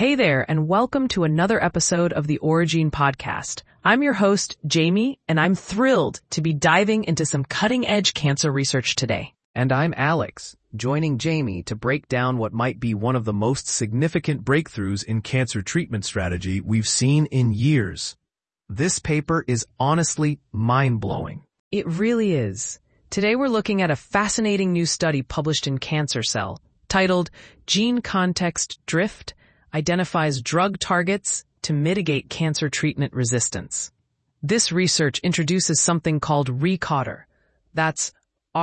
Hey there, and welcome to another episode of the Origin Podcast. I'm your host, Jamie, and I'm thrilled to be diving into some cutting-edge cancer research today. And I'm Alex, joining Jamie to break down what might be one of the most significant breakthroughs in cancer treatment strategy we've seen in years. This paper is honestly mind-blowing. It really is. Today we're looking at a fascinating new study published in Cancer Cell, titled Gene Context Drift Identifies Drug Targets to Mitigate Cancer Treatment Resistance. This research introduces something called RECODR. That's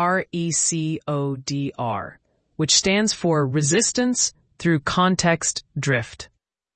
RECODR, which stands for Resistance Through Context Drift.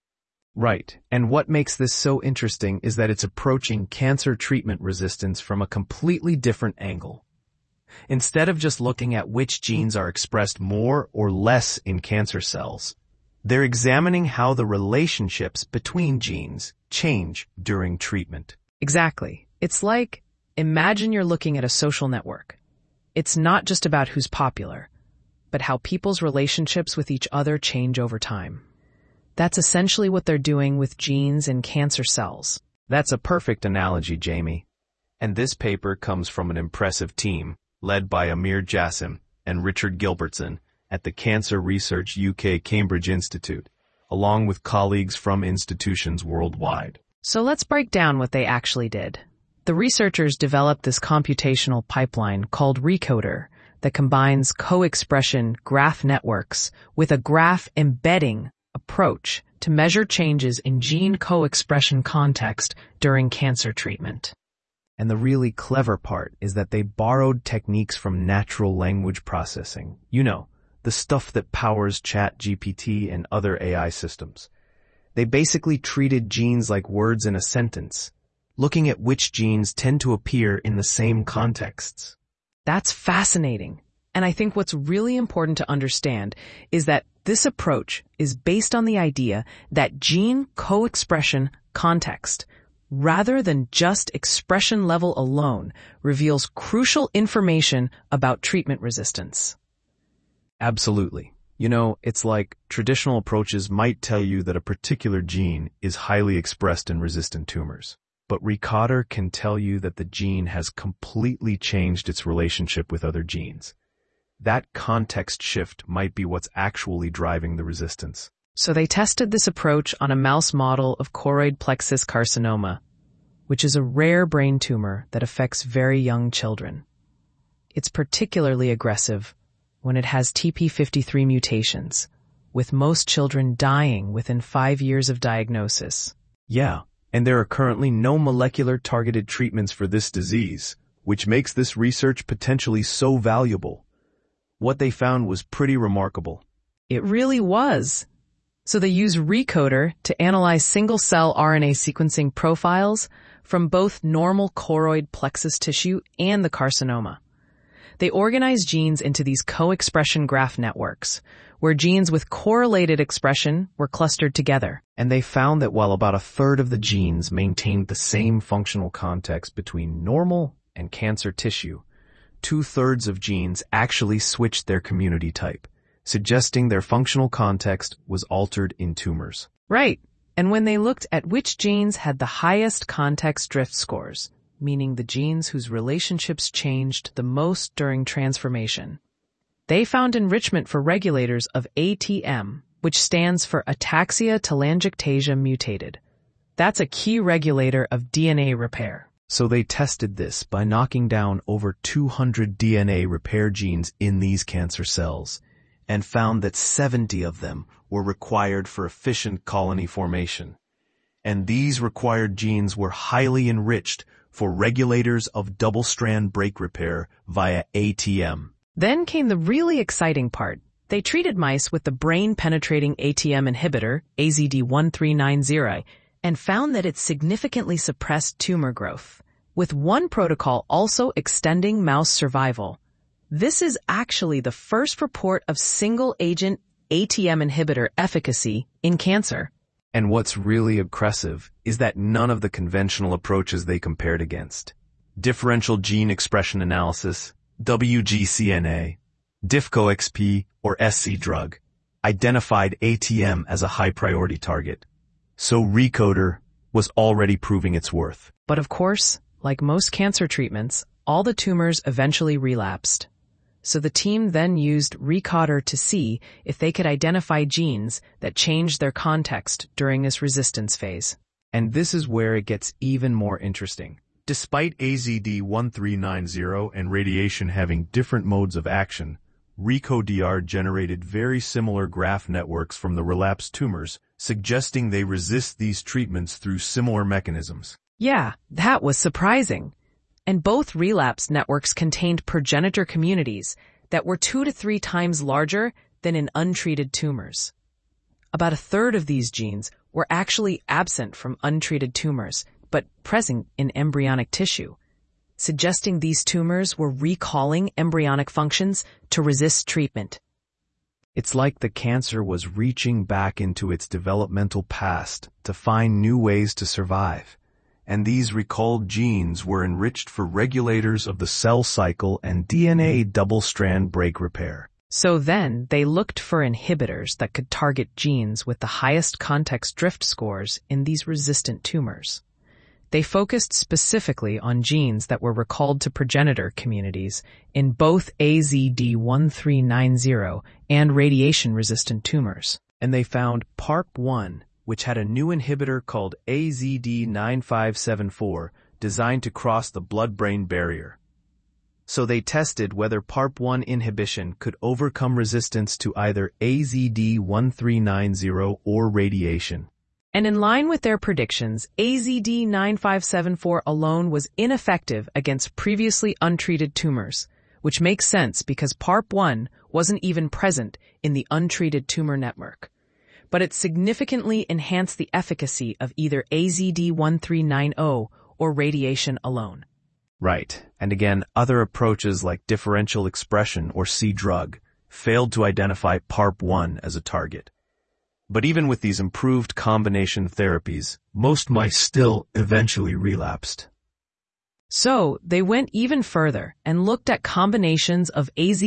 Right, and what makes this so interesting is that it's approaching cancer treatment resistance from a completely different angle. Instead of just looking at which genes are expressed more or less in cancer cells, they're examining how the relationships between genes change during treatment. Exactly. It's like, imagine you're looking at a social network. It's not just about who's popular, but how people's relationships with each other change over time. That's essentially what they're doing with genes in cancer cells. That's a perfect analogy, Jamie. And this paper comes from an impressive team led by Amir Jassim and Richard Gilbertson at the Cancer Research UK Cambridge Institute, along with colleagues from institutions worldwide. So let's break down what they actually did. The researchers developed this computational pipeline called RECODR that combines co-expression graph networks with a graph embedding approach to measure changes in gene co-expression context during cancer treatment. And the really clever part is that they borrowed techniques from natural language processing. You know, the stuff that powers ChatGPT and other AI systems. They basically treated genes like words in a sentence, looking at which genes tend to appear in the same contexts. That's fascinating. And I think what's really important to understand is that this approach is based on the idea that gene co-expression context, rather than just expression level alone, reveals crucial information about treatment resistance. Absolutely. You know, it's like traditional approaches might tell you that a particular gene is highly expressed in resistant tumors. But RECODR can tell you that the gene has completely changed its relationship with other genes. That context shift might be what's actually driving the resistance. So they tested this approach on a mouse model of choroid plexus carcinoma, which is a rare brain tumor that affects very young children. It's particularly aggressive when it has TP53 mutations, with most children dying within 5 years of diagnosis. Yeah, and there are currently no molecular targeted treatments for this disease, which makes this research potentially so valuable. What they found was pretty remarkable. It really was. So they use RECODR to analyze single-cell RNA sequencing profiles from both normal choroid plexus tissue and the carcinoma. They organize genes into these co-expression graph networks, where genes with correlated expression were clustered together. And they found that while about a third of the genes maintained the same functional context between normal and cancer tissue, 2/3 of genes actually switched their community type, suggesting their functional context was altered in tumors. Right. And when they looked at which genes had the highest context drift scores, meaning the genes whose relationships changed the most during transformation, they found enrichment for regulators of ATM, which stands for ataxia-telangiectasia mutated. That's a key regulator of DNA repair. So they tested this by knocking down over 200 DNA repair genes in these cancer cells, and found that 70 of them were required for efficient colony formation. And these required genes were highly enriched for regulators of double-strand break repair via ATM. Then came the really exciting part. They treated mice with the brain-penetrating ATM inhibitor, AZD1390, and found that it significantly suppressed tumor growth, with one protocol also extending mouse survival. This is actually the first report of single-agent ATM inhibitor efficacy in cancer. And what's really impressive is that none of the conventional approaches they compared against, differential gene expression analysis, WGCNA, DIFCO-XP, or SC drug, identified ATM as a high-priority target. So RECODER was already proving its worth. But of course, like most cancer treatments, all the tumors eventually relapsed. So the team then used RECODER to see if they could identify genes that changed their context during this resistance phase. And this is where it gets even more interesting. Despite AZD1390 and radiation having different modes of action, RECODER generated very similar graph networks from the relapsed tumors, suggesting they resist these treatments through similar mechanisms. Yeah, that was surprising. And both relapse networks contained progenitor communities that were 2 to 3 times larger than in untreated tumors. About a third of these genes were actually absent from untreated tumors, but present in embryonic tissue, suggesting these tumors were recalling embryonic functions to resist treatment. It's like the cancer was reaching back into its developmental past to find new ways to survive. And these recalled genes were enriched for regulators of the cell cycle and DNA double-strand break repair. So then they looked for inhibitors that could target genes with the highest context drift scores in these resistant tumors. They focused specifically on genes that were recalled to progenitor communities in both AZD1390 and radiation-resistant tumors. And they found PARP1, which had a new inhibitor called AZD9574, designed to cross the blood-brain barrier. So they tested whether PARP1 inhibition could overcome resistance to either AZD1390 or radiation. And in line with their predictions, AZD9574 alone was ineffective against previously untreated tumors, which makes sense because PARP1 wasn't even present in the untreated tumor network. But it significantly enhanced the efficacy of either AZD1390 or radiation alone. Right. And again, other approaches like differential expression or C-drug failed to identify PARP1 as a target. But even with these improved combination therapies, most mice still eventually relapsed. So they went even further and looked at combinations of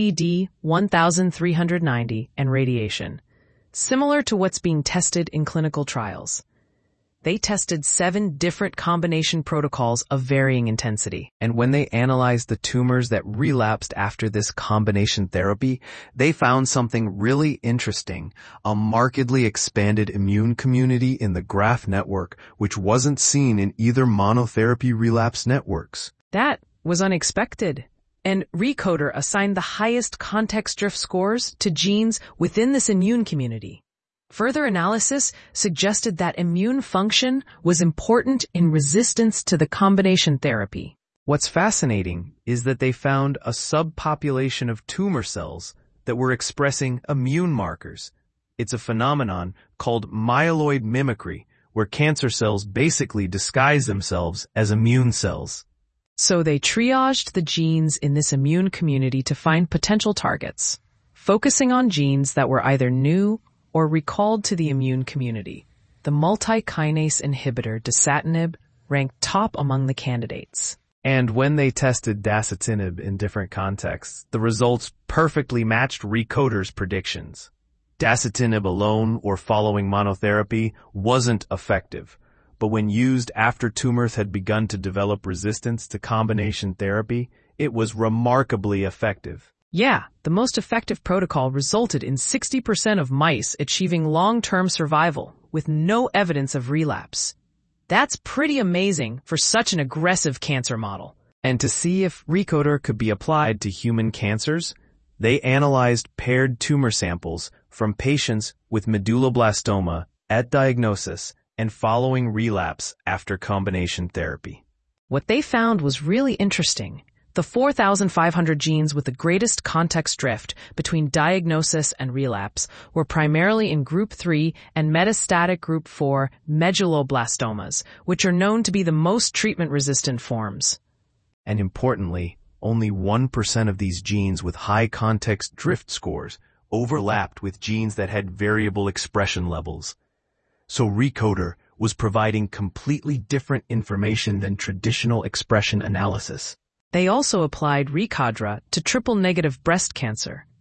AZD1390 and radiation, similar to what's being tested in clinical trials. They tested 7 different combination protocols of varying intensity. And when they analyzed the tumors that relapsed after this combination therapy, they found something really interesting, a markedly expanded immune community in the graph network, which wasn't seen in either monotherapy relapse networks. That was unexpected. And RECODER assigned the highest context drift scores to genes within this immune community. Further analysis suggested that immune function was important in resistance to the combination therapy. What's fascinating is that they found a subpopulation of tumor cells that were expressing immune markers. It's a phenomenon called myeloid mimicry, where cancer cells basically disguise themselves as immune cells. So they triaged the genes in this immune community to find potential targets, focusing on genes that were either new or recalled to the immune community. The multi-kinase inhibitor dasatinib ranked top among the candidates. And when they tested dasatinib in different contexts, the results perfectly matched RECODER's predictions. Dasatinib alone or following monotherapy wasn't effective, but when used after tumors had begun to develop resistance to combination therapy, it was remarkably effective. Yeah, the most effective protocol resulted in 60% of mice achieving long-term survival with no evidence of relapse. That's pretty amazing for such an aggressive cancer model. And to see if RECODER could be applied to human cancers, they analyzed paired tumor samples from patients with medulloblastoma at diagnosis and following relapse after combination therapy. What they found was really interesting. The 4,500 genes with the greatest context drift between diagnosis and relapse were primarily in Group 3 and metastatic Group 4 medulloblastomas, which are known to be the most treatment-resistant forms. And importantly, only 1% of these genes with high context drift scores overlapped with genes that had variable expression levels. So RECODER was providing completely different information than traditional expression analysis. They also applied RECODER to triple-negative breast cancer,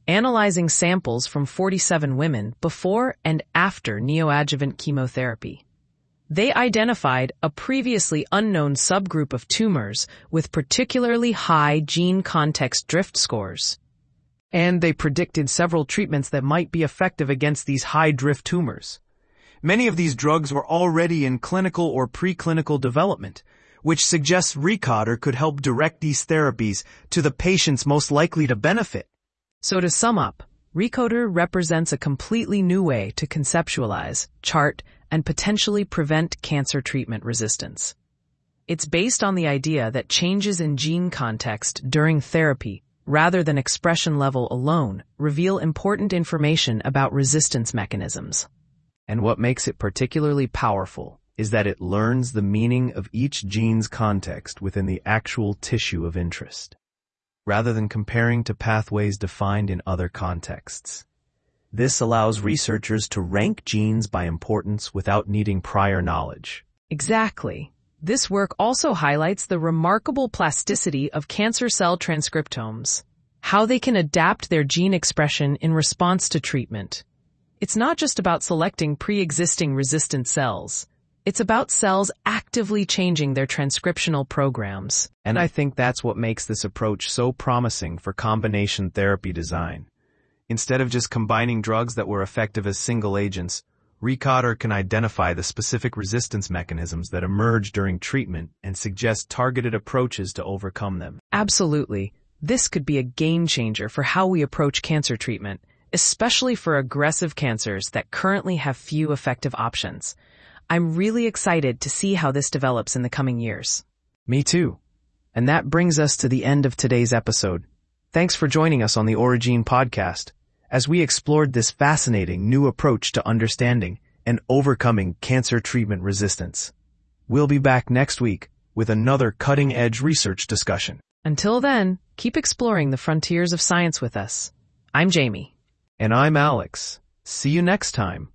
analyzing samples from 47 women before and after neoadjuvant chemotherapy. They identified a previously unknown subgroup of tumors with particularly high gene context drift scores. And they predicted several treatments that might be effective against these high-drift tumors. Many of these drugs were already in clinical or preclinical development, which suggests RECODR could help direct these therapies to the patients most likely to benefit. So to sum up, RECODR represents a completely new way to conceptualize, chart, and potentially prevent cancer treatment resistance. It's based on the idea that changes in gene context during therapy, rather than expression level alone, reveal important information about resistance mechanisms. And what makes it particularly powerful is that it learns the meaning of each gene's context within the actual tissue of interest, rather than comparing to pathways defined in other contexts. This allows researchers to rank genes by importance without needing prior knowledge. Exactly. This work also highlights the remarkable plasticity of cancer cell transcriptomes, how they can adapt their gene expression in response to treatment. It's not just about selecting pre-existing resistant cells. It's about cells actively changing their transcriptional programs. And I think that's what makes this approach so promising for combination therapy design. Instead of just combining drugs that were effective as single agents, RECODR can identify the specific resistance mechanisms that emerge during treatment and suggest targeted approaches to overcome them. Absolutely. This could be a game changer for how we approach cancer treatment, especially for aggressive cancers that currently have few effective options. I'm really excited to see how this develops in the coming years. Me too. And that brings us to the end of today's episode. Thanks for joining us on the Origene podcast, as we explored this fascinating new approach to understanding and overcoming cancer treatment resistance. We'll be back next week with another cutting-edge research discussion. Until then, keep exploring the frontiers of science with us. I'm Jamie. And I'm Alex. See you next time.